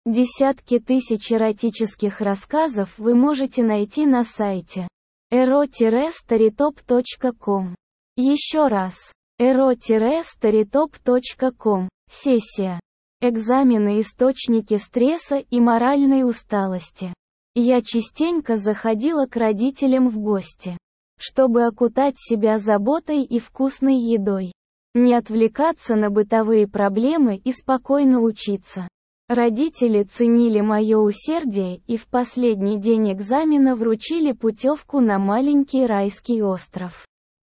Десятки тысяч эротических рассказов вы можете найти на сайте ero-storytop.com. Еще раз. ero-storytop.com. Сессия. Экзамены, источники стресса и моральной усталости. Я частенько заходила к родителям в гости, чтобы окутать себя заботой и вкусной едой. Не отвлекаться на бытовые проблемы и спокойно учиться. Родители ценили мое усердие и в последний день экзамена вручили путевку на маленький райский остров.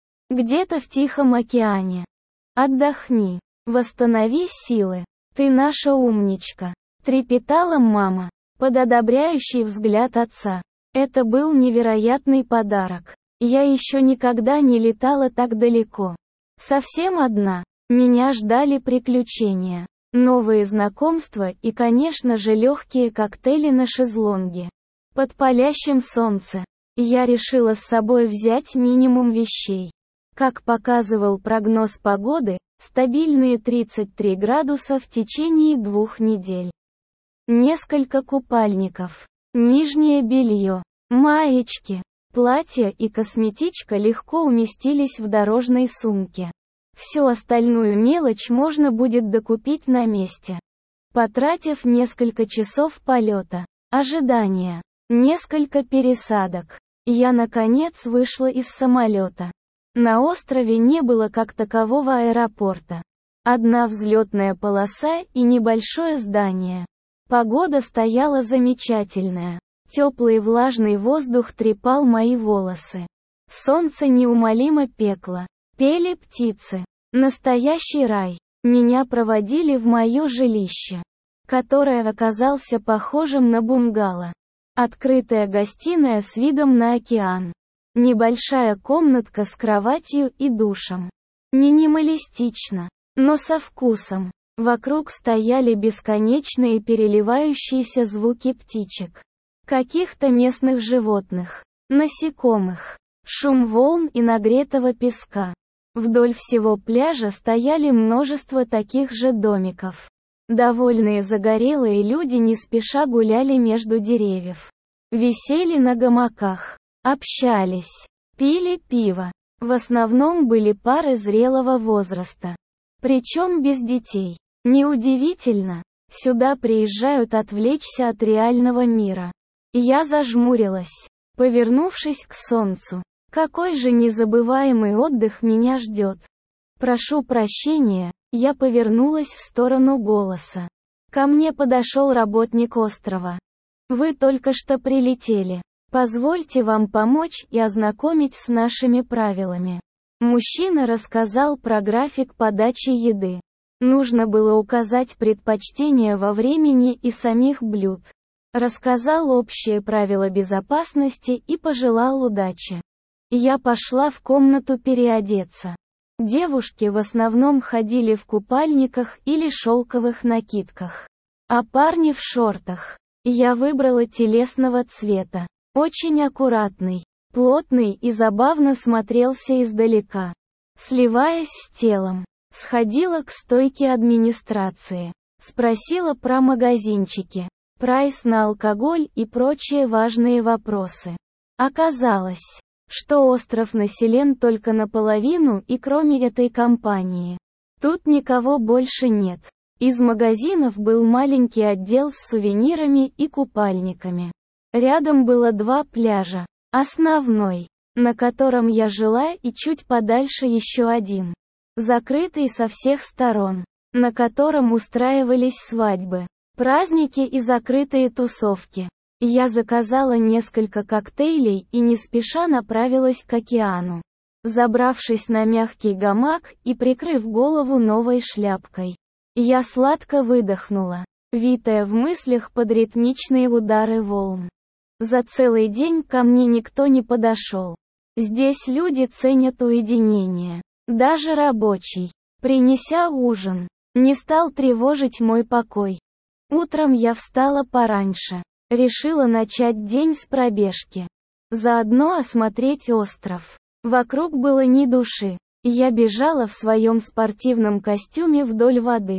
Где-то в Тихом океане. Отдохни. Восстанови силы. Ты наша умничка. Трепетала мама, под одобряющий взгляд отца. Это был невероятный подарок. Я еще никогда не летала так далеко. Совсем одна. Меня ждали приключения. Новые знакомства и, конечно же, легкие коктейли на шезлонге. Под палящим солнцем. Я решила с собой взять минимум вещей. Как показывал прогноз погоды, стабильные 33 градуса в течение 2 недель. Несколько купальников, нижнее белье, маечки, платье и косметичка легко уместились в дорожной сумке. Всю остальную мелочь можно будет докупить на месте. Потратив несколько часов полета, ожидания, несколько пересадок, я наконец вышла из самолета. На острове не было как такового аэропорта. Одна взлетная полоса и небольшое здание. Погода стояла замечательная. Теплый влажный воздух трепал мои волосы. Солнце неумолимо пекло. Пели птицы. Настоящий рай. Меня проводили в мое жилище, которое оказалось похожим на бунгало. Открытая гостиная с видом на океан. Небольшая комнатка с кроватью и душем. Минималистично, но со вкусом. Вокруг стояли бесконечные переливающиеся звуки птичек. Каких-то местных животных. Насекомых. Шум волн и нагретого песка. Вдоль всего пляжа стояли множество таких же домиков. Довольные загорелые люди не спеша гуляли между деревьев. Висели на гамаках. Общались. Пили пиво. В основном были пары зрелого возраста. Причем без детей. Неудивительно. Сюда приезжают отвлечься от реального мира. Я зажмурилась, повернувшись к солнцу. Какой же незабываемый отдых меня ждет. Прошу прощения, я повернулась в сторону голоса. Ко мне подошел работник острова. Вы только что прилетели. Позвольте вам помочь и ознакомить с нашими правилами. Мужчина рассказал про график подачи еды. Нужно было указать предпочтения во времени и самих блюд. Рассказал общие правила безопасности и пожелал удачи. Я пошла в комнату переодеться. Девушки в основном ходили в купальниках или шелковых накидках. А парни в шортах. Я выбрала телесного цвета. Очень аккуратный, плотный и забавно смотрелся издалека. Сливаясь с телом. Сходила к стойке администрации. Спросила про магазинчики, прайс на алкоголь и прочие важные вопросы. Оказалось, что остров населен только наполовину и кроме этой компании. Тут никого больше нет. Из магазинов был маленький отдел с сувенирами и купальниками. Рядом было 2 пляжа. Основной, на котором я жила, и чуть подальше еще один. Закрытый со всех сторон, на котором устраивались свадьбы, праздники и закрытые тусовки. Я заказала несколько коктейлей и не спеша направилась к океану. Забравшись на мягкий гамак и прикрыв голову новой шляпкой, я сладко выдохнула, витая в мыслях под ритмичные удары волн. За целый день ко мне никто не подошел. Здесь люди ценят уединение. Даже рабочий, принеся ужин, не стал тревожить мой покой. Утром я встала пораньше. Решила начать день с пробежки. Заодно осмотреть остров. Вокруг было ни души. Я бежала в своем спортивном костюме вдоль воды.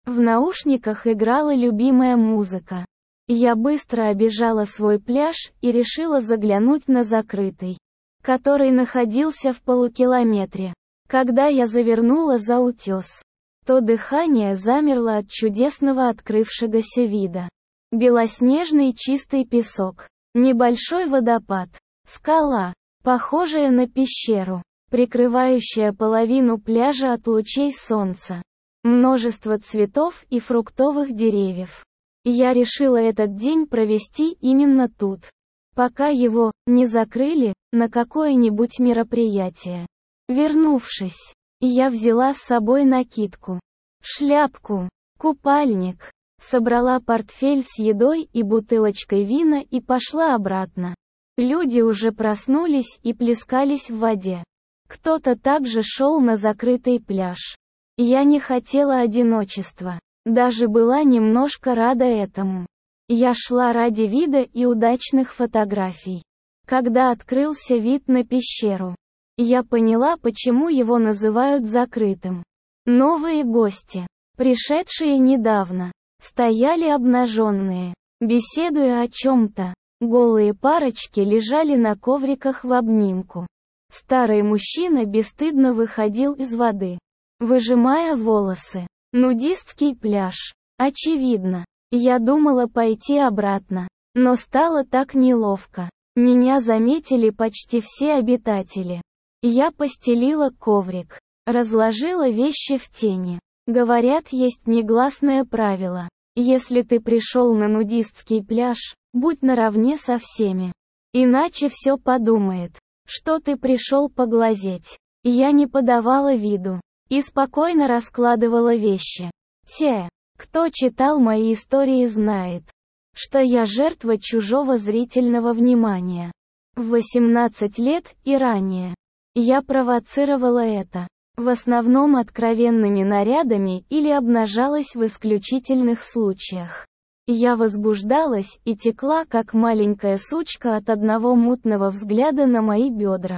В наушниках играла любимая музыка. Я быстро обежала свой пляж и решила заглянуть на закрытый, который находился в полукилометре. Когда я завернула за утес, то дыхание замерло от чудесного открывшегося вида. Белоснежный чистый песок, небольшой водопад, скала, похожая на пещеру, прикрывающая половину пляжа от лучей солнца, множество цветов и фруктовых деревьев. Я решила этот день провести именно тут, пока его не закрыли на какое-нибудь мероприятие. Вернувшись, я взяла с собой накидку, шляпку, купальник, собрала портфель с едой и бутылочкой вина и пошла обратно. Люди уже проснулись и плескались в воде. Кто-то также шел на закрытый пляж. Я не хотела одиночества, даже была немножко рада этому. Я шла ради вида и удачных фотографий. Когда открылся вид на пещеру, я поняла, почему его называют закрытым. Новые гости, пришедшие недавно, стояли обнаженные, беседуя о чем-то. Голые парочки лежали на ковриках в обнимку. Старый мужчина бесстыдно выходил из воды, выжимая волосы. Нудистский пляж. Очевидно. Я думала пойти обратно, но стало так неловко. Меня заметили почти все обитатели. Я постелила коврик, разложила вещи в тени. Говорят, есть негласное правило. Если ты пришел на нудистский пляж, будь наравне со всеми. Иначе все подумает, что ты пришел поглазеть. Я не подавала виду и спокойно раскладывала вещи. Те, кто читал мои истории, знает, что я жертва чужого зрительного внимания. В 18 лет и ранее я провоцировала это, в основном откровенными нарядами или обнажалась в исключительных случаях. Я возбуждалась и текла, как маленькая сучка от одного мутного взгляда на мои бедра.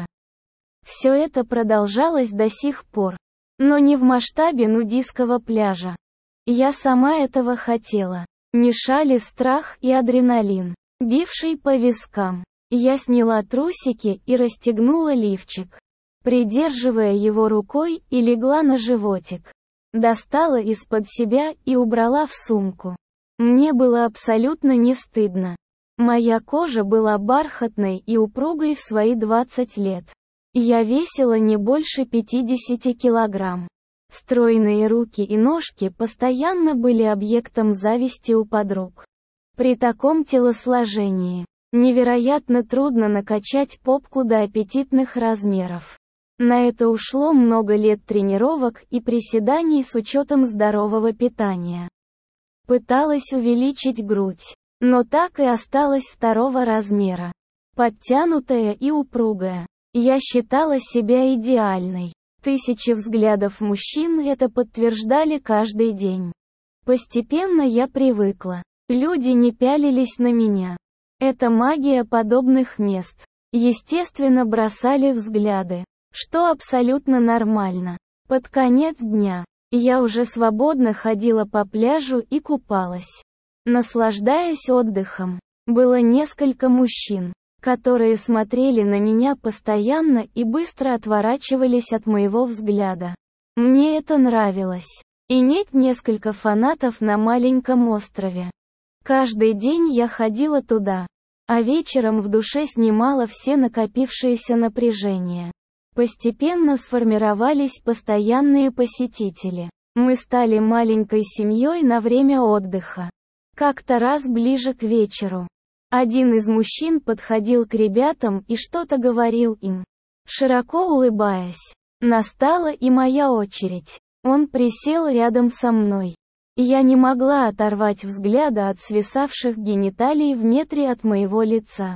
Все это продолжалось до сих пор, но не в масштабе нудистского пляжа. Я сама этого хотела. Мешали страх и адреналин, бивший по вискам. Я сняла трусики и расстегнула лифчик, придерживая его рукой, и легла на животик. Достала из-под себя и убрала в сумку. Мне было абсолютно не стыдно. Моя кожа была бархатной и упругой в свои 20 лет. Я весила не больше 50 килограмм. Стройные руки и ножки постоянно были объектом зависти у подруг. При таком телосложении невероятно трудно накачать попку до аппетитных размеров. На это ушло много лет тренировок и приседаний с учетом здорового питания. Пыталась увеличить грудь, но так и осталась второго размера. Подтянутая и упругая. Я считала себя идеальной. Тысячи взглядов мужчин это подтверждали каждый день. Постепенно я привыкла. Люди не пялились на меня. Это магия подобных мест. Естественно, бросали взгляды, что абсолютно нормально. Под конец дня я уже свободно ходила по пляжу и купалась, наслаждаясь отдыхом. Было несколько мужчин, которые смотрели на меня постоянно и быстро отворачивались от моего взгляда. Мне это нравилось. Иметь несколько фанатов на маленьком острове. Каждый день я ходила туда, а вечером в душе снимала все накопившееся напряжение. Постепенно сформировались постоянные посетители. Мы стали маленькой семьей на время отдыха. Как-то раз ближе к вечеру один из мужчин подходил к ребятам и что-то говорил им, широко улыбаясь. Настала и моя очередь. Он присел рядом со мной. Я не могла оторвать взгляда от свисавших гениталий в метре от моего лица.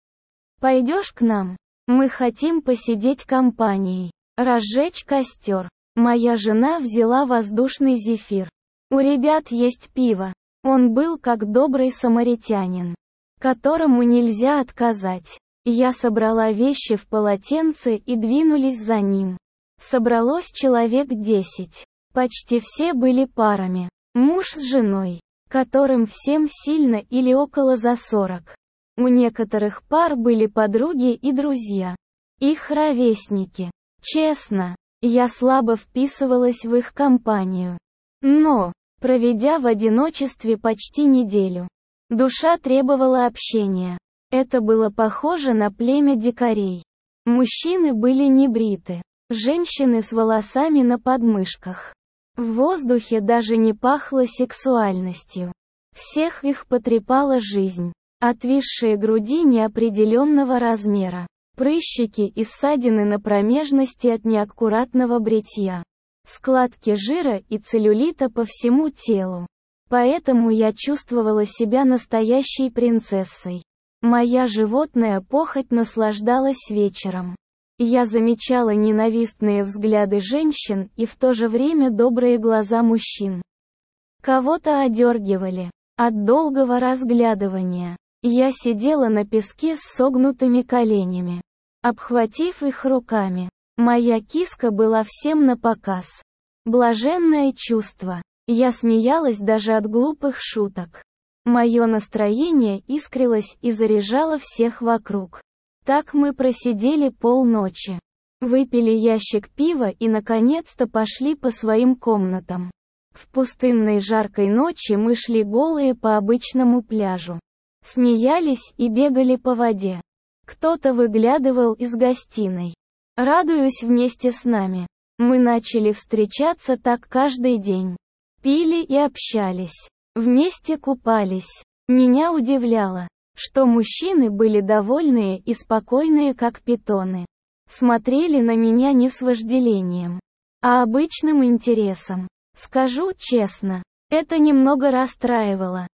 «Пойдешь к нам? Мы хотим посидеть компанией, разжечь костер». Моя жена взяла воздушный зефир. У ребят есть пиво. Он был как добрый самаритянин, которому нельзя отказать. Я собрала вещи в полотенце и двинулись за ним. Собралось человек 10. Почти все были парами. Муж с женой, которым всем сильно или около за 40. У некоторых пар были подруги и друзья. Их ровесники. Честно, я слабо вписывалась в их компанию. Но, проведя в одиночестве почти неделю, душа требовала общения. Это было похоже на племя дикарей. Мужчины были небриты, женщины с волосами на подмышках. В воздухе даже не пахло сексуальностью. Всех их потрепала жизнь. Отвисшие груди неопределенного размера, прыщики и ссадины на промежности от неаккуратного бритья, складки жира и целлюлита по всему телу. Поэтому я чувствовала себя настоящей принцессой. Моя животная похоть наслаждалась вечером. Я замечала ненавистные взгляды женщин и в то же время добрые глаза мужчин. Кого-то одергивали от долгого разглядывания. Я сидела на песке с согнутыми коленями, обхватив их руками. Моя киска была всем напоказ. Блаженное чувство. Я смеялась даже от глупых шуток. Мое настроение искрилось и заряжало всех вокруг. Так мы просидели полночи. Выпили ящик пива и наконец-то пошли по своим комнатам. В пустынной жаркой ночи мы шли голые по обычному пляжу. Смеялись и бегали по воде. Кто-то выглядывал из гостиной, радуясь вместе с нами. Мы начали встречаться так каждый день. Пили и общались. Вместе купались. Меня удивляло, что мужчины были довольные и спокойные как питоны. Смотрели на меня не с вожделением, а обычным интересом. Скажу честно, это немного расстраивало.